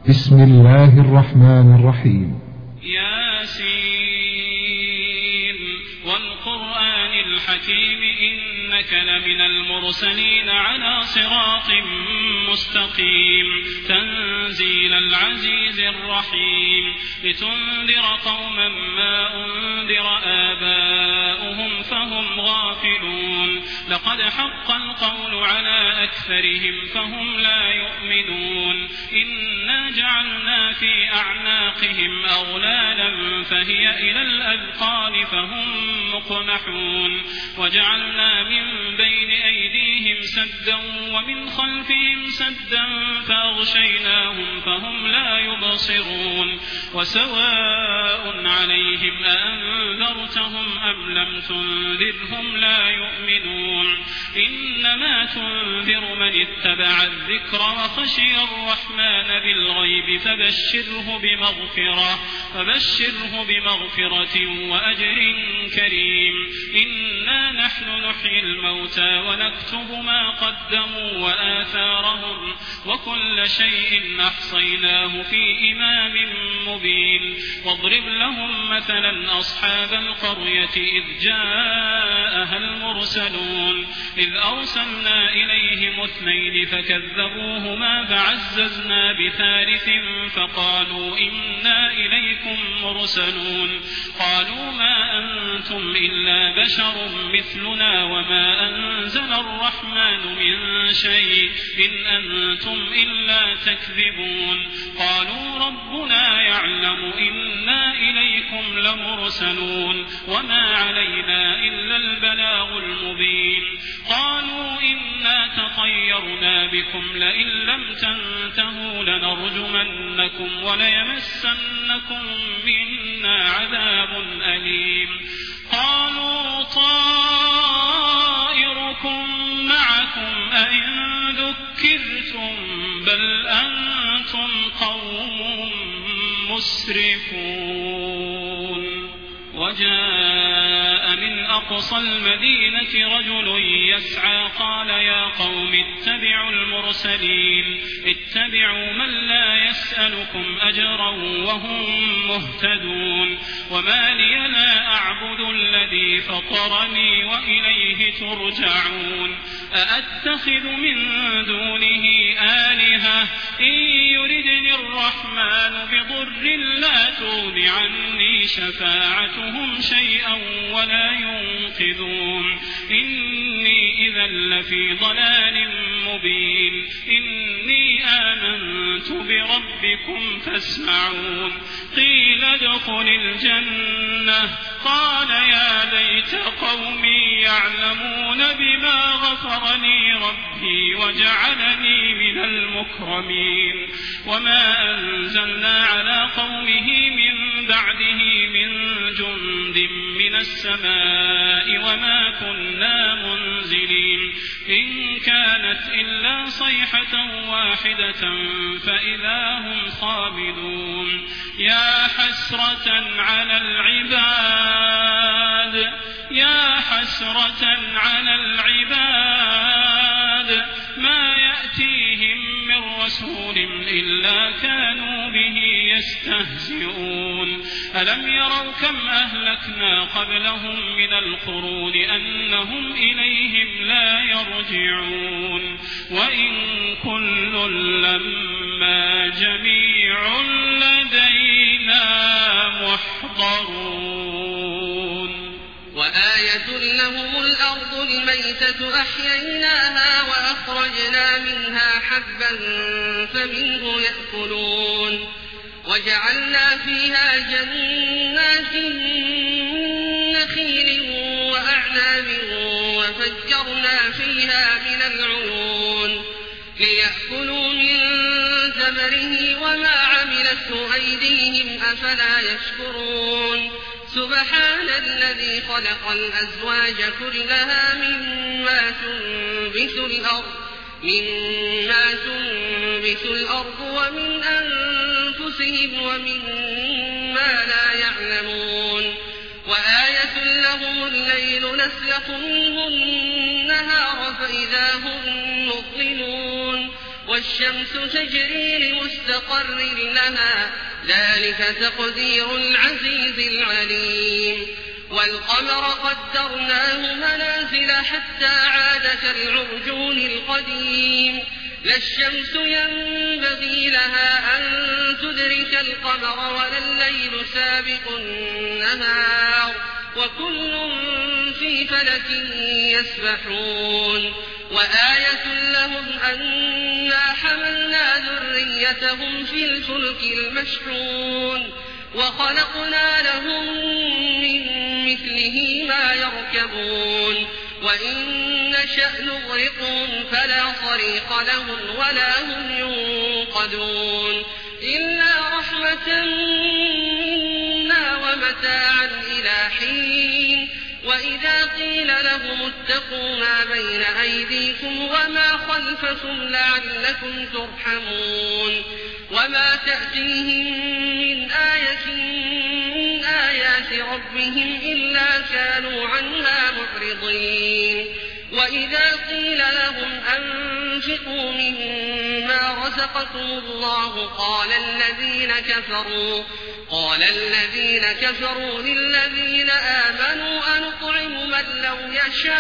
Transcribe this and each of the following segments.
بسم الله الرحمن الرحيم. ياسين والقرآن الحكيم إنك لمن المرسلين على صراط مستقيم تنزيل العزيز الرحيم لتنذر قوما ما أنذر آباؤهم فهم غافلون لقد حق القول على أكثرهم فهم لا يؤمنون إنا جعلنا في أعناقهم أغلالا فهي إلى الأذقان فهم مقمحون وجعلنا من بين أيديهم سدا ومن خلفهم سدا فأغشيناهم فهم لا يبصرون وسواء عليهم أأنذرتهم أم لم تنذرهم لا يؤمنون إنما تنذر من اتبع الذكر وخشي الرحمن بالغيب فبشره بمغفرة وأجر كريم إنا نحن نحيي الموتى ونكتب ما قدموا وآثارهم وكل شيء أحصيناه في إمام مبين واضرب لهم مثلا أصحاب القرية إذ جاءها المرسلون إذ أرسلنا إليهم 2 فكذبوهما فعززنا بثالث فقالوا إنا إليكم مرسلون قالوا ما أنتم إلا بشر مثلنا وما أنزل الرحمن من شيء إن أنتم إلا تكذبون قالوا ربنا يعلم إنا إليكم لمرسلون وما علينا إلا البلاغ المبين قالوا إنا تطيرنا بكم لئن لم تنتهوا لنرجمنكم وليمسنكم منا عذاب أليم قالوا طائركم معكم أئن ذكرتم بل أنتم قوم مسرفون وجاء من أقصى المدينة رجل يسعى قال يا قوم اتبعوا المرسلين اتبعوا من لا يسألكم أجرا وهم مهتدون وما لي لا أعبد الذي فطرني وإليه ترجعون أأتخذ من دونه آلهة إن يردني الرحمن بضر لا تغن عني شفاعتهم شيئا ولا ينقذون إني إذا لفي ضلال مبين إني آمنت بربكم فاسمعون قيل ادخل الجنة قال يا ليت قومي يعلمون بما غفر لي ربي وجعلني من المكرمين وما أنزلنا على قومه من بعده من جند من السماء وما كنا منزلين إن كانت إلا صيحة واحدة فإذا هم خامدون يا حسرة على العباد ما يأتيهم من رسول إلا كانوا به يستهزئون ألم يروا كم أهلكنا قبلهم من القرون أنهم إليهم لا يرجعون وإن كل لما جميع لدينا محضرون وآية لهم الأرض الميتة أحييناها وأخرجنا منها حبا فمنه يأكلون وجعلنا فيها جنات نخيل وأعناب وفجرنا فيها من العيون ليأكلوا من ثمره وما عملته أيديهم أفلا يشكرون سبحان الذي خلق الأزواج كلها مما تنبت الأرض ومن أنفسهم ومما لا يعلمون وآية لهم الليل نسلخ منه النهار فإذا هم مظلمون والشمس تجري لمستقر لها ذلك تقدير العزيز العليم والقمر قدرناه منازل حتى عاد كالعرجون القديم لا الشمس ينبغي لها أن تدرك القمر ولا الليل سابق النهار وكل في فلك يسبحون وآية لهم أنا حملنا ذريتهم في الفلك المشحون وخلقنا لهم من مثله ما يركبون وإن نشأ نغرقهم فلا صريخ لهم ولا هم ينقذون إلا رحمة منا ومتاعا إلى حين وإذا قيل لهم اتقوا ما بين أيديكم وما خلفكم لعلكم ترحمون وما تأتيهم من آية من آيات ربهم إلا كانوا عنها معرضين وإذا قيل لهم أنفقوا مما رزقكم الله قال الذين كفروا للذين آمنوا أنطعم من لو يشاء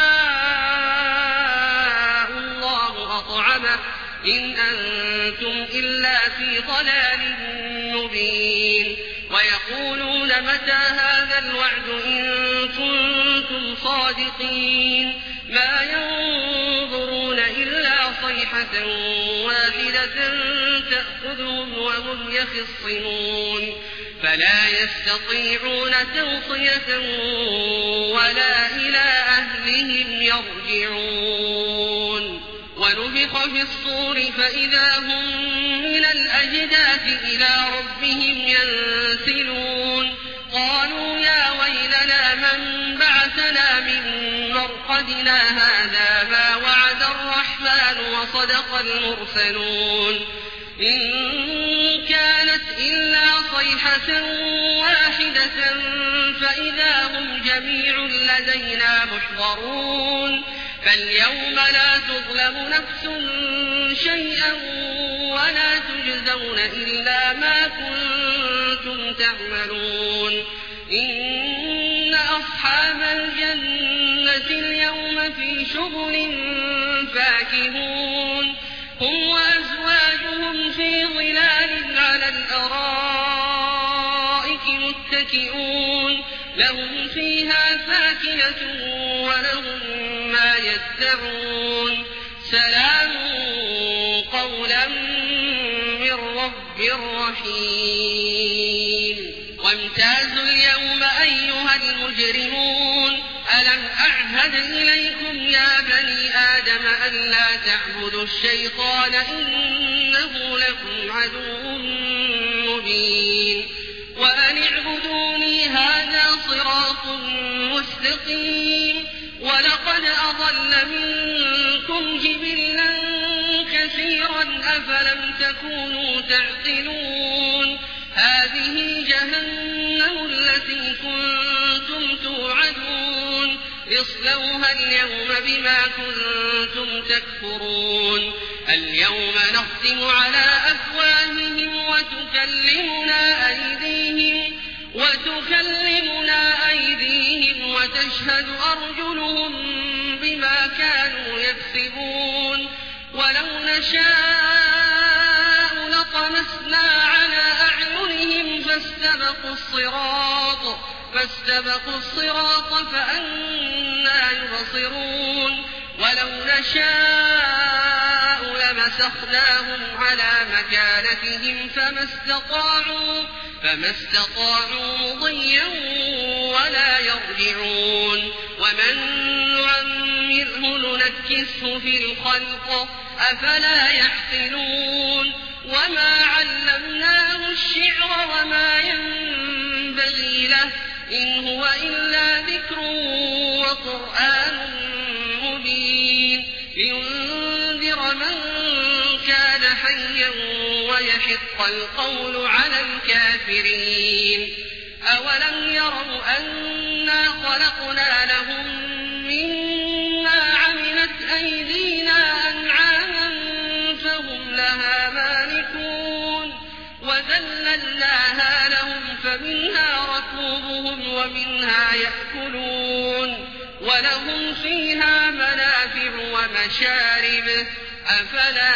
الله أطعمه إن أنتم إلا في ضلال مبين ويقولون متى هذا الوعد إن كنتم صادقين ما ينظرون إلا صيحة واحدة تأخذهم وهم يخصمون فلا يستطيعون توصية ولا إلى أهلهم يرجعون ونفخ في الصور فإذا هم من الأجداث إلى ربهم ينسلون قالوا يا ويلنا من بعثنا من مرقدنا هذا ما وعد الرحمن وصدق المرسلون إن كانت إلا صيحة واحدة فإذا هم جميع لدينا محضرون فاليوم لا تظلم نفس شيئا ولا تجزون إلا ما كنتم تعملون إن أصحاب الجنة اليوم في شغل فاكهون هم وأزواجهم في ظلال على الأرائك متكئون لهم فيها فاكهة ولهم ما يدعون سلام قولا من رب رحيم وامتازوا اليوم أيها المجرمون ألم أعهد إليكم يا بني آدم ألا تعبدوا الشيطان إنه لكم عدو مبين وأن اعبدوني هذا صراط مستقيم ولقد أضل منكم جبلا كثيرا أفلم تكونوا تعقلون هذه جهنم التي كنتم توعدون اصلوها اليوم بما كنتم تكفرون اليوم نختم على أفواههم وتكلمنا أيديهم وتشهد أرجلهم بما كانوا يكسبون ولو نشاء لطمسنا على أعينهم فاستبقوا الصراط فأنى يبصرون ولو نشاء لمسخناهم على مكانتهم فما استطاعوا مضيا ولا يرجعون ومن نعمره ننكسه في الخلق أفلا يعقلون وما علمناه الشعر وما ينبغي له إن هو إلا ذكر وقرآن مبين لينذر من كان حيا ويحق القول على الكافرين أولم يروا أنا خلقنا لهم مما عملت أيدينا أنعاما فهم لهم ومنها يأكلون ولهم فيها منافع ومشارب أفلا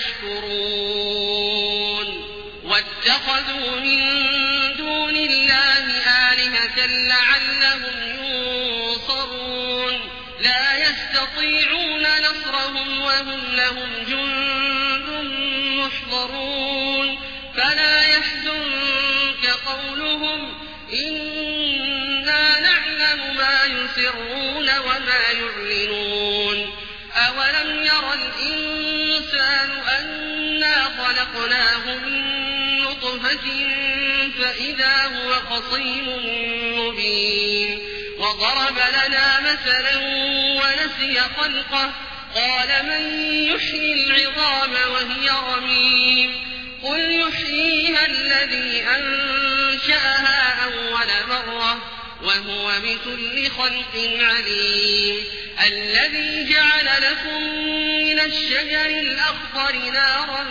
يشكرون واتخذوا من دون الله آلهة لعلهم ينصرون لا يستطيعون نصرهم وهم لهم جند محضرون فلا يحزنك قولهم إنا نعلم ما يسرون وما يعلنون أولم ير الإنسان أنا خلقناه من نطفة فإذا هو خصيم مبين وضرب لنا مثلا ونسي خلقه قال من يحيي العظام وهي رميم قل يحييها الذي أنشأها أول مرة وهو بكل خلق عليم الذي جعل لكم من الشجر الأخضر نارا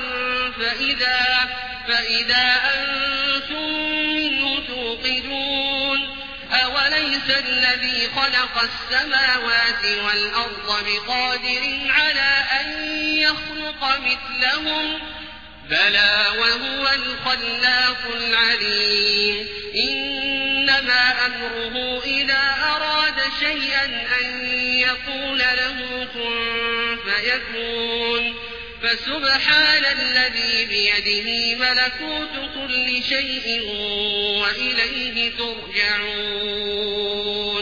فإذا أنتم منه توقدون أوليس الذي خلق السماوات والأرض بقادر على أن يخلق مثلهم بلى وهو الخلاق العليم إنما أمره إذا أراد شيئا أن يقول له كن فيكون فسبحان الذي بيده ملكوت كل شيء وإليه ترجعون